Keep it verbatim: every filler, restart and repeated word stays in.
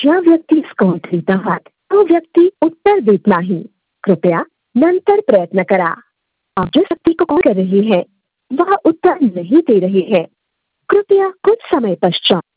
ज्या व्यक्तीस कौतुक आहात तो व्यक्ति उत्तर देत नाही. कृपया नंतर प्रयत्न करा. आप जिस व्यक्ति को कॉल कर रहे हैं वह उत्तर नहीं दे रहे हैं. कृपया कुछ समय पश्चात